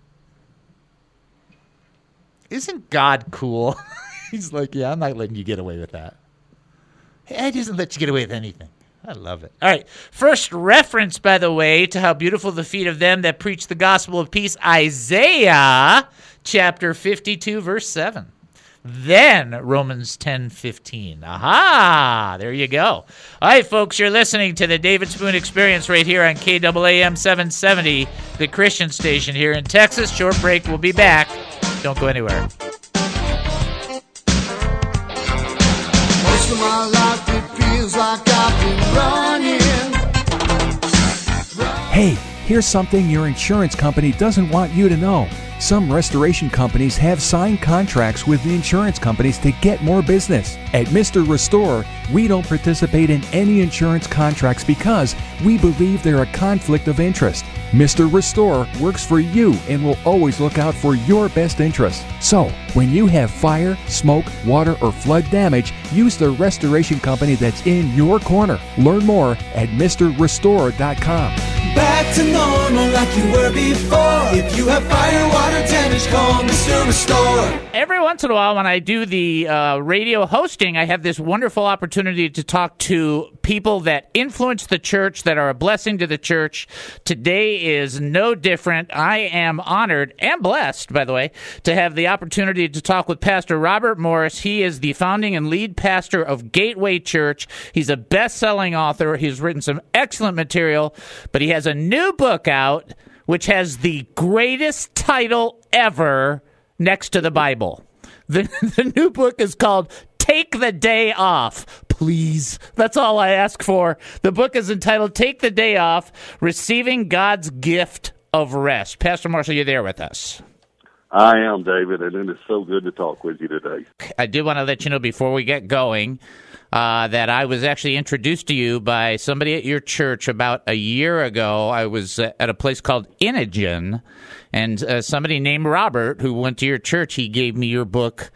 Isn't God cool? He's like, yeah, I'm not letting you get away with that. Hey, he doesn't let you get away with anything. I love it. All right. First reference, by the way, to how beautiful the feet of them that preach the gospel of peace, Isaiah chapter 52, verse 7. Then Romans 10:15. Aha! There you go. All right, folks, you're listening to the David Spoon Experience right here on KAAM 770, the Christian station here in Texas. Short break. We'll be back. Don't go anywhere. Most of my life it feels like I've been running. Hey, here's something your insurance company doesn't want you to know. Some restoration companies have signed contracts with the insurance companies to get more business. At Mr. Restore, we don't participate in any insurance contracts because we believe they're a conflict of interest. Mr. Restore works for you and will always look out for your best interest. So, when you have fire, smoke, water, or flood damage, use the restoration company that's in your corner. Learn more at MrRestore.com. Back to normal like you were before. If you have fire, water damage, call Mr. Restore. Every once in a while when I do the radio hosting, I have this wonderful opportunity to talk to people that influence the church, that are a blessing to the church. Today is no different. I am honored and blessed, by the way, to have the opportunity to talk with Pastor Robert Morris. He is the founding and lead pastor of Gateway Church. He's a best-selling author. He's written some excellent material, but he has a new book out which has the greatest title ever next to the Bible. The new book is called Take the Day Off. Please. That's all I ask for. The book is entitled Take the Day Off, Receiving God's Gift of Rest. Pastor Morris, are you there with us? I am, David, and it is so good to talk with you today. I do want to let you know before we get going that I was actually introduced to you by somebody at your church about a year ago. I was at a place called Inogen, and somebody named Robert, who went to your church, he gave me your book,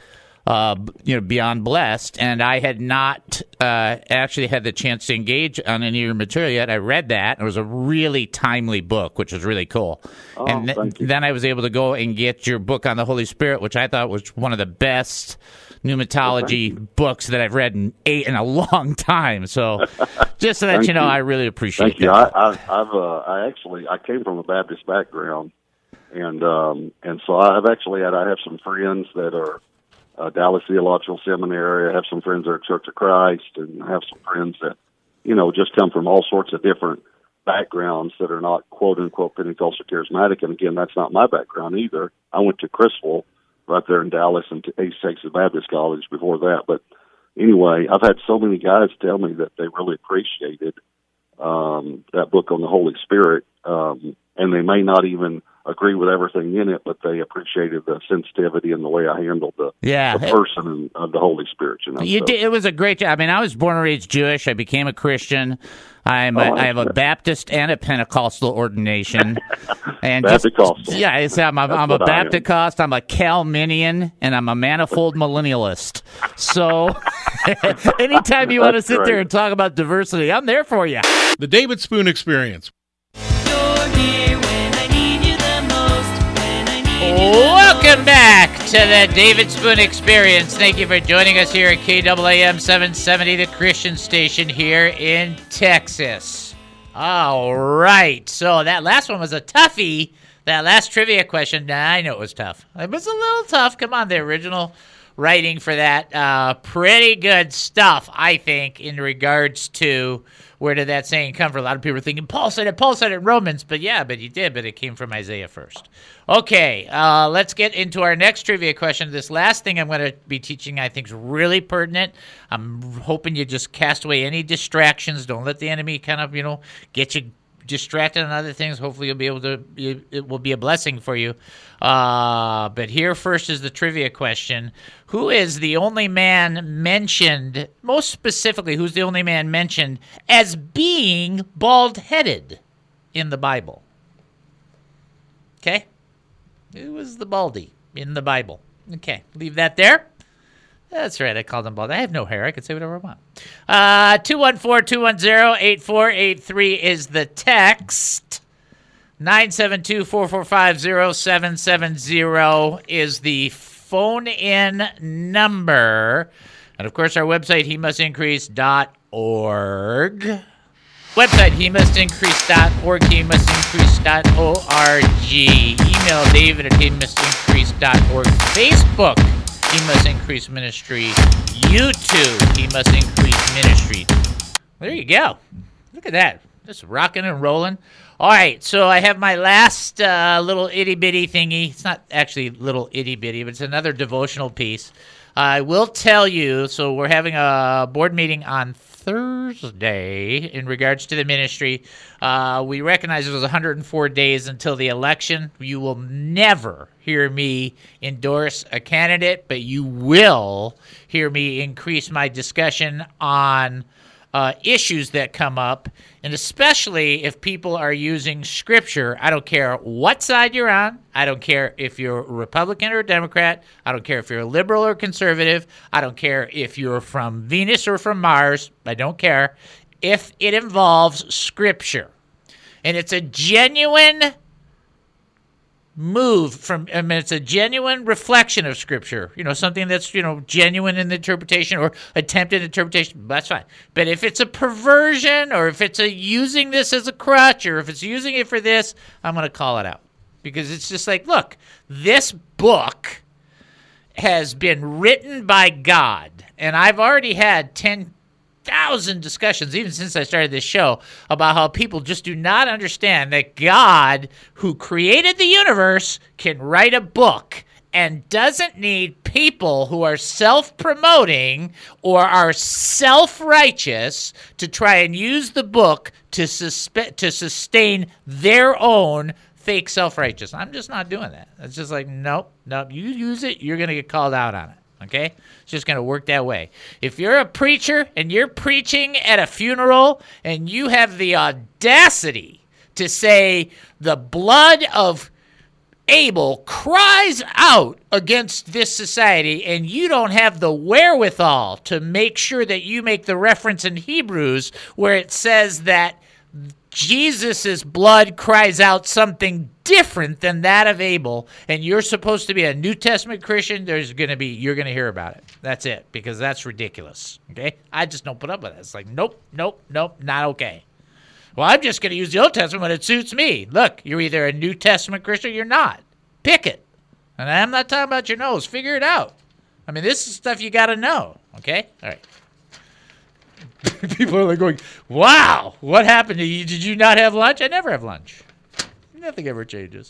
Beyond Blessed, and I had not actually had the chance to engage on any of your material yet. I read that. It was a really timely book, which was really cool. Oh, and thank you. then I was able to go and get your book on the Holy Spirit, which I thought was one of the best pneumatology books that I've read in a long time. So just to let you know, I really appreciate Thank you. that. I came from a Baptist background, and so I have some friends that are Dallas Theological Seminary. I have some friends that are Church of Christ, and I have some friends that, just come from all sorts of different backgrounds that are not quote unquote Pentecostal charismatic. And again, that's not my background either. I went to Criswell right there in Dallas and to East Texas Baptist College before that. But anyway, I've had so many guys tell me that they really appreciated that book on the Holy Spirit, and they may not even agree with everything in it, but they appreciated the sensitivity and the way I handled the person of the Holy Spirit. It was a great job. I mean, I was born and raised Jewish. I became a Christian. I have a Baptist and a Pentecostal ordination. And Baptist. I'm a Baptist. I'm a Calminian, and I'm a manifold millennialist. So anytime you want to sit there and talk about diversity, I'm there for you. The David Spoon Experience. Welcome back to the David Spoon Experience. Thank you for joining us here at KAAM 770, the Christian station here in Texas. All right. So that last one was a toughie. That last trivia question, I know it was tough. It was a little tough. Come on, the original writing for that. Pretty good stuff, I think, in regards to where did that saying come from. A lot of people are thinking, Paul said it in Romans. But he did, but it came from Isaiah first. Okay, let's get into our next trivia question. This last thing I'm going to be teaching I think is really pertinent. I'm hoping you just cast away any distractions. Don't let the enemy kind of, get you distracted on other things. Hopefully you'll be able to, it will be a blessing for you. But here first is the trivia question. Who is the only man mentioned, most specifically, who's the only man mentioned as being bald-headed in the Bible? Okay? Who was the baldy in the Bible? Okay, leave that there. That's right, I called him bald. I have no hair. I can say whatever I want. 214-210-8483 is the text. 972-445-0770 is the phone-in number. And, of course, our website, hemustincrease.org. Website, hemustincrease.org, hemustincrease.org. Email David at hemustincrease.org. Facebook, He Must Increase Ministry. YouTube, He Must Increase Ministry. There you go. Look at that. Just rocking and rolling. All right, so I have my last little itty-bitty thingy. It's not actually little itty-bitty, but it's another devotional piece. I will tell you, so we're having a board meeting on Thursday in regards to the ministry. We recognize it was 104 days until the election. You will never hear me endorse a candidate, but you will hear me increase my discussion on issues that come up, and especially if people are using Scripture. I don't care what side you're on. I don't care if you're a Republican or a Democrat. I don't care if you're a liberal or conservative. I don't care if you're from Venus or from Mars. I don't care if it involves Scripture. And it's a genuine move from, it's a genuine reflection of Scripture, something that's, genuine in the interpretation or attempted interpretation, that's fine. But if it's a perversion or if it's using this as a crutch or if it's using it for this, I'm going to call it out. Because it's just like, look, this book has been written by God, and I've already had 10,000 discussions, even since I started this show, about how people just do not understand that God, who created the universe, can write a book and doesn't need people who are self-promoting or are self-righteous to try and use the book to sustain their own fake self-righteous. I'm just not doing that. It's just like, nope, you use it, you're going to get called out on it. Okay? It's just going to work that way. If you're a preacher and you're preaching at a funeral and you have the audacity to say the blood of Abel cries out against this society, and you don't have the wherewithal to make sure that you make the reference in Hebrews where it says that Jesus' blood cries out something different than that of Abel, and you're supposed to be a New Testament Christian, you're going to hear about it. That's it, because that's ridiculous. Okay? I just don't put up with it. It's like, nope, not okay. Well, I'm just going to use the Old Testament when it suits me. Look, you're either a New Testament Christian or you're not. Pick it. And I'm not talking about your nose. Figure it out. I mean, this is stuff you got to know. Okay? All right. People are like going, wow, what happened to you? Did you not have lunch? I never have lunch. Nothing ever changes.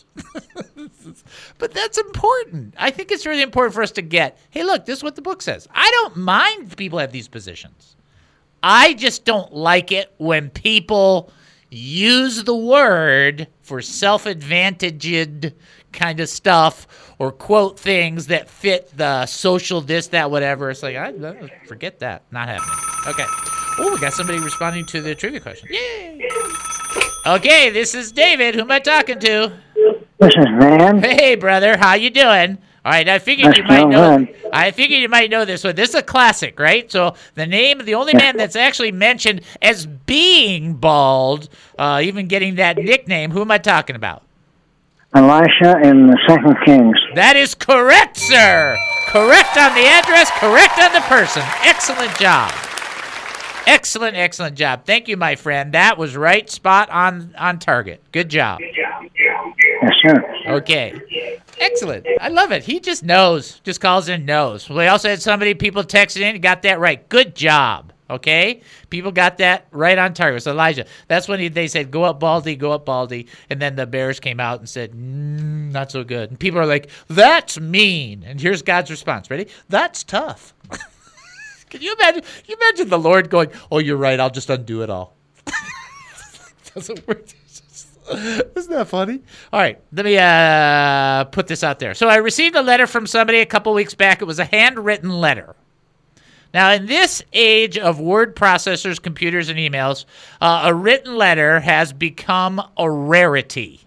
But that's important. I think it's really important for us to get, hey, look, this is what the book says. I don't mind people have these positions. I just don't like it when people use the word for self-advantaged kind of stuff or quote things that fit the social this, that, whatever. It's like, forget that. Not happening. Okay. Oh, we got somebody responding to the trivia question. Yay! Okay, this is David. Who am I talking to? This is Van. Hey, brother. How you doing? All right, I figured you might know. I figured you might know this one. This is a classic, right? So the only man that's actually mentioned as being bald, even getting that nickname. Who am I talking about? Elisha in the 2 Kings. That is correct, sir. Correct on the address. Correct on the person. Excellent job. Excellent job. Thank you, my friend. That was right spot on target. Good job. Yes, sir. Okay. Excellent. I love it. He just knows. Just calls in knows. We also had people texted in, got that right. Good job. Okay? People got that right on target. It was Elijah. That's when they said, go up, Baldy. And then the Bears came out and said, not so good. And people are like, that's mean. And here's God's response. Ready? That's tough. Can you imagine? You imagine the Lord going, oh, you're right. I'll just undo it all. Doesn't work. Isn't that funny? All right, let me put this out there. So I received a letter from somebody a couple weeks back. It was a handwritten letter. Now, in this age of word processors, computers, and emails, a written letter has become a rarity.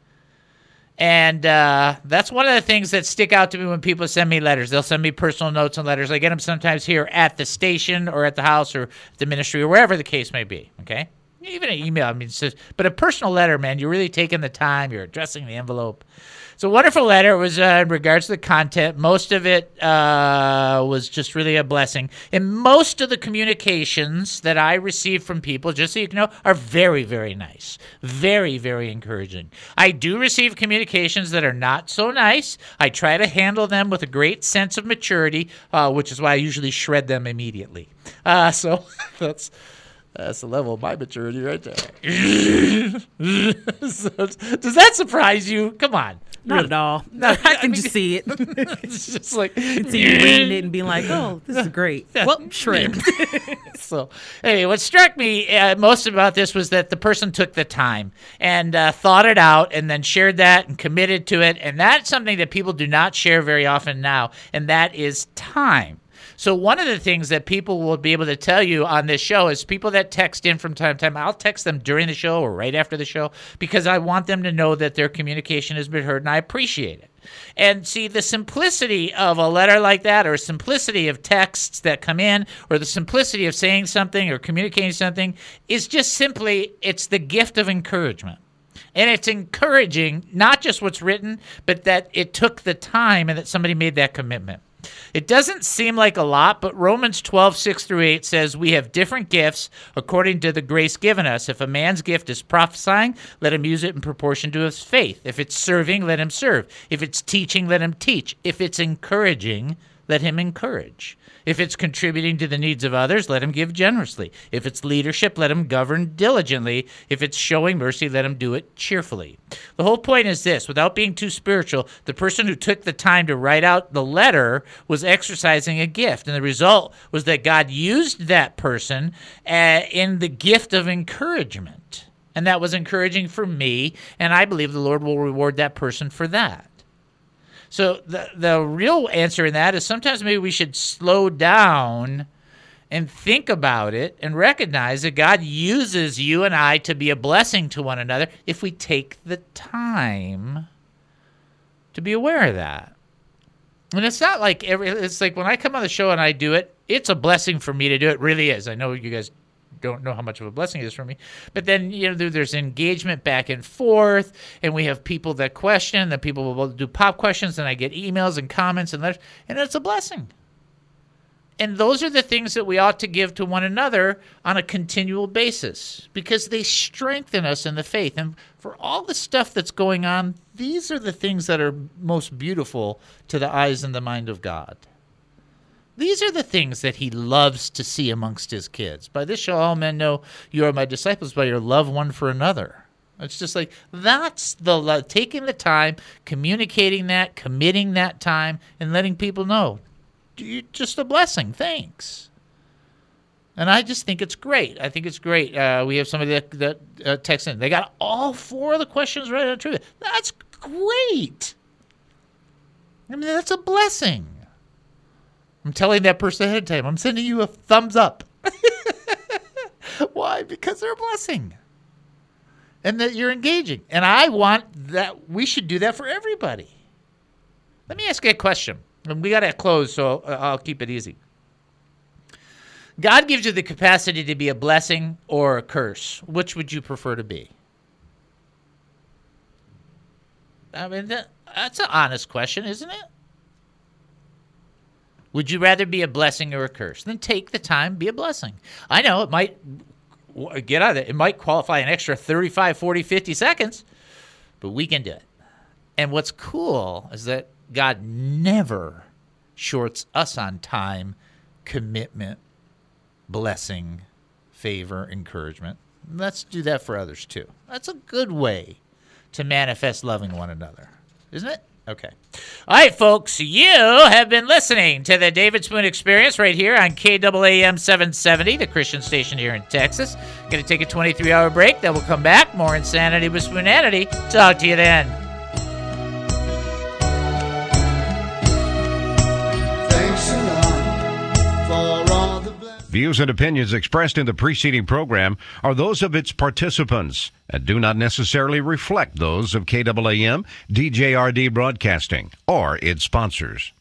And that's one of the things that stick out to me when people send me letters. They'll send me personal notes and letters. I get them sometimes here at the station or at the house or the ministry or wherever the case may be, okay? Even an email, but a personal letter, man, you're really taking the time. You're addressing the envelope. It's a wonderful letter. It was in regards to the content. Most of it was just really a blessing. And most of the communications that I receive from people, just so you know, are very, very nice. Very, very encouraging. I do receive communications that are not so nice. I try to handle them with a great sense of maturity, which is why I usually shred them immediately. So that's the level of my maturity right there. So, does that surprise you? Come on. Not at all. No, I can just see it. It's just like, you can see you reading it and being like, oh, this is great. Well, shred. So, anyway, what struck me most about this was that the person took the time and thought it out and then shared that and committed to it. And that's something that people do not share very often now, and that is time. So one of the things that people will be able to tell you on this show is people that text in from time to time, I'll text them during the show or right after the show because I want them to know that their communication has been heard, and I appreciate it. And see, the simplicity of a letter like that, or simplicity of texts that come in, or the simplicity of saying something or communicating something is just simply, it's the gift of encouragement. And it's encouraging, not just what's written, but that it took the time and that somebody made that commitment. It doesn't seem like a lot, but Romans 12:6-8 says we have different gifts according to the grace given us. If a man's gift is prophesying, let him use it in proportion to his faith. If it's serving, let him serve. If it's teaching, let him teach. If it's encouraging, let him encourage. If it's contributing to the needs of others, let him give generously. If it's leadership, let him govern diligently. If it's showing mercy, let him do it cheerfully. The whole point is this: without being too spiritual, the person who took the time to write out the letter was exercising a gift. And the result was that God used that person in the gift of encouragement. And that was encouraging for me, and I believe the Lord will reward that person for that. So the real answer in that is sometimes maybe we should slow down and think about it and recognize that God uses you and I to be a blessing to one another if we take the time to be aware of that. And it's not like it's like when I come on the show and I do it, it's a blessing for me to do it. It really is. I know you guys don't know how much of a blessing it is for me. But then, there's engagement back and forth, and we have people that question, that people will do pop questions, and I get emails and comments and letters, and it's a blessing. And those are the things that we ought to give to one another on a continual basis because they strengthen us in the faith. And for all the stuff that's going on, these are the things that are most beautiful to the eyes and the mind of God. These are the things that he loves to see amongst his kids. By this shall all men know you are my disciples, by your love one for another. It's just like, that's the love, taking the time, communicating that, committing that time, and letting people know. Just a blessing. Thanks. And I just think it's great. I think it's great. We have somebody that texts in. They got all 4 of the questions right on trivia. That's great. I mean, that's a blessing. I'm telling that person ahead of time, I'm sending you a thumbs up. Why? Because they're a blessing. And that you're engaging. And I want that. We should do that for everybody. Let me ask you a question. And we got to close, so I'll keep it easy. God gives you the capacity to be a blessing or a curse. Which would you prefer to be? I mean, that's an honest question, isn't it? Would you rather be a blessing or a curse? Then take the time, be a blessing. I know it might get out of it. It might qualify an extra 35, 40, 50 seconds, but we can do it. And what's cool is that God never shorts us on time, commitment, blessing, favor, encouragement. Let's do that for others too. That's a good way to manifest loving one another, isn't it? Okay. All right, folks, you have been listening to the David Spoon Experience right here on KAAM 770, the Christian station here in Texas. Going to take a 23-hour break. Then we'll come back. More Insanity with Spoonanity. Talk to you then. Views and opinions expressed in the preceding program are those of its participants and do not necessarily reflect those of KAAM, DJRD Broadcasting, or its sponsors.